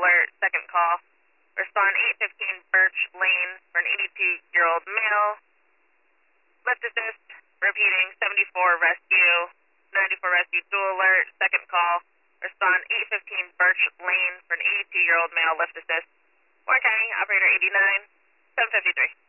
alert, second call. Respond 815 Birch Lane for an 82-year-old male. Lift assist, repeating 74 rescue, 94 rescue, dual alert, second call. Respond 815 Birch Lane for an 82-year-old male, lift assist. Warren County, operator 89, 753.